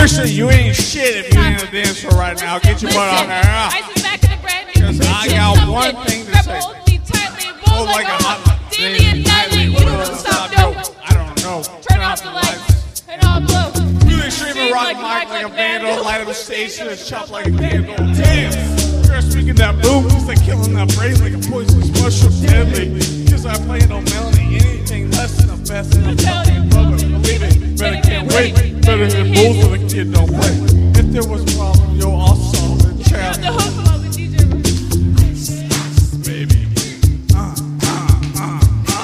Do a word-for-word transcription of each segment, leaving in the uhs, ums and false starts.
Seriously, you ain't shit if you ain't in a dance floor right now. Get your butt on there. Ice is back in the brand new. Because I got one thing to say. Hold like a hot daily and nightly. You don't stop, no. I don't know. Turn off the lights. Turn off blue. You ain't streaming rock mic like a vandal. Light up a stage to the chop like a candle. Damn. You're speaking that boom. It's like killing that brain like a poisonous mushroom. Deadly. Because I play no melody. Anything less than the best. And I'm fucking brother. Believe it. Better can't wait. Better than bulls of the kid don't play. If there was a problem, yo, I'll solve it. Child. Baby. Uh, uh, uh, uh.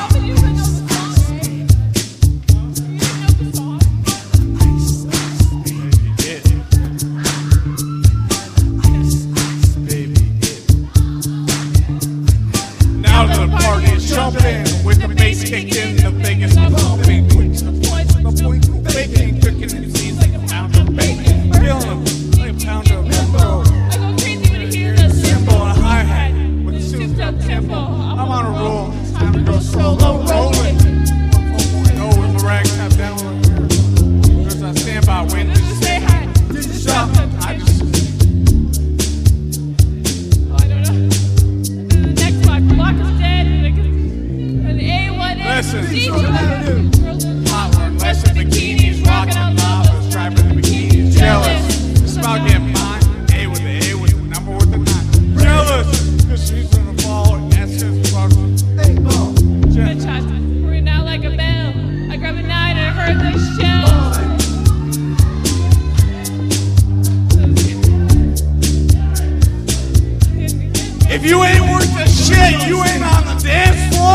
Now the party is jumping with the bass kicked in, the biggest pumping. The point of baking, cooking and seeds like a pound of bacon. Feeling like a pound of info. I go crazy when I hear the Cymbal and a hi-hat with a souped up tempo. I'm on a roll, it's time to go solo rolling. one point oh with the rag tap down on here. There's a standby waiting to say hi. Stop, I just... Oh, I don't know. The next block, the block is dead. An A one A. Listen, D so two. hot one, less than bikinis, rocking on lavas, driving the bikinis, jealous. It's about getting mine, A with the A with the number with the nine. Jealous, cause she's gonna fall, and that's his problem. Hey, ball. Good shots. Ring out like a bell. I grabbed a nine and I heard the shell. If you ain't worth the shit, you ain't on the dance floor!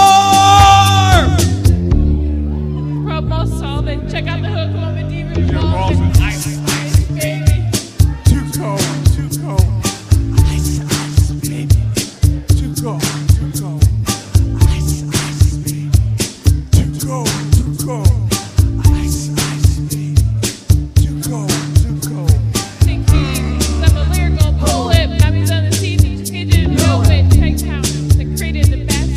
Promo solvent. Check out the hook on the D V D. Your balls and ice, ice, baby. Too cold, too cold. Ice, ice, baby. Too cold, too cold. Ice, ice, baby. Too cold, too cold. Ice, ice, baby. Too cold, too cold. Think I'm a lyrical poet. Mommy's on the T V. Pigeon, velvet, Tank Town. That created the best.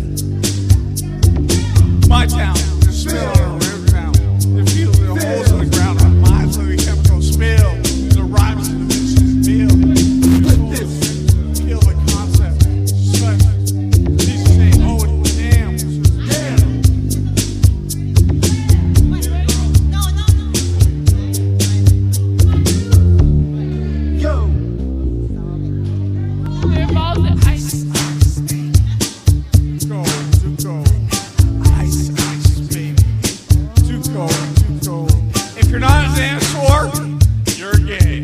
My town, there's still a river town. There feels the holes in the ground. My mind's like a chemical spill. The rhymes and the bitches feel. Feel the concept. Such. Jesus say, oh, damn. Damn. Yo. Their balls and ice. Too cold, too cold. Ice, ice, baby. Too cold, too cold. If you're not a dance floor, you're gay.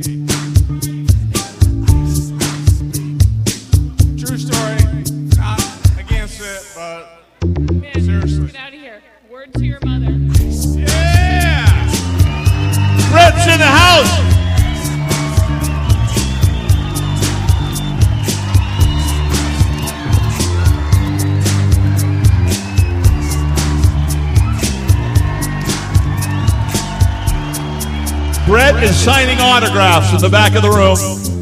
True story. Not against it, but Man, seriously. get out of here. Word to your mother. Yeah! Brett's in the house. Brett is signing autographs in the back of the room.